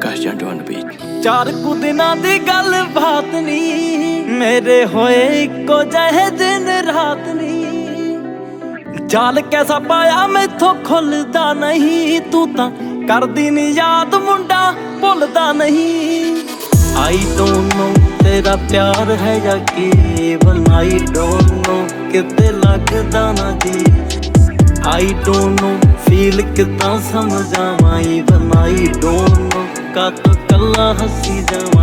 Akash Jantu on the beat. चार कु दिनां दी गल बात नी, मेरे होए इक्को जहे दिन रात नी। जाल कैसा पाया मैथों खुलदा नहीं, तू तां करदी नी याद मुंडा भुलदा नहीं। आई डोंट नो तेरा प्यार है या केवल, आई डोंट नो किते लगदा ना जी। आई डोंट नो फील कितना समझावां, इवन आई डोंट नो का तो कल्ला हसी जावां।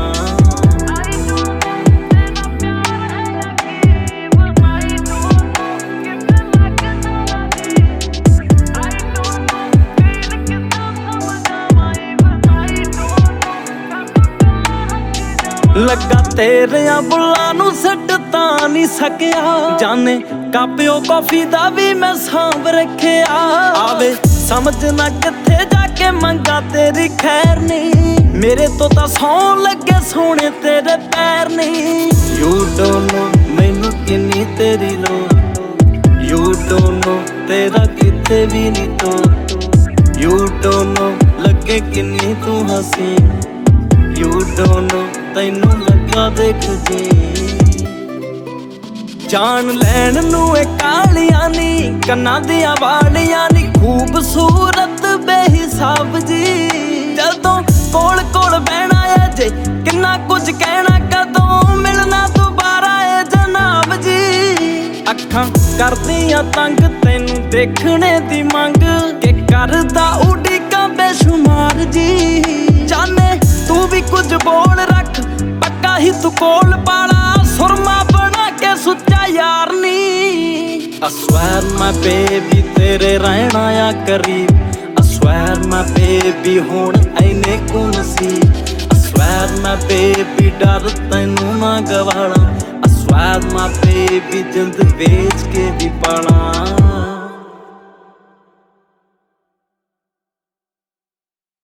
लगा तेरियां बुल्लां नूं सट तां नहीं सकिया, जाने कापियो कॉफी दा भी मैं सांभ रखिया। आवे समझ ना किथे जाके मंगा तेरी खैर नहीं, मेरे तो तां सौं लगे सोने तेरे पैर नहीं। यू डोंट नो मैनू किन्नी तेरी लोड़, यू डोंट नो तेरा किथे भी नहीं तो। यू डोंट नो लगे किन्नी तू हसी, यू डोंट नो तैनू लगा देख जी। जान लैन नू कालियां नी, कन्नां दियां वालियां नी, खूबसूरत बेहिसाब जी। जदों कोल कोल बहना है जे किन्ना कुछ कहना, कदों मिलना दोबारा है जनाब जी। अखां करदियां तंग तैनू देखने दी मंग, के करदा उड़ीकां बेशुमार जी। जाने तू भी कुछ बोल रख, पक्का ही तू कोल पाला, सुरमा बना के सुच्चा यार नी। I swear my baby तेरे रहना या करीब, I swear my baby हुण ऐने को नसीब। I swear my baby डर तैनू ना गवाला, I swear my baby जिंद बेच के भी पाला।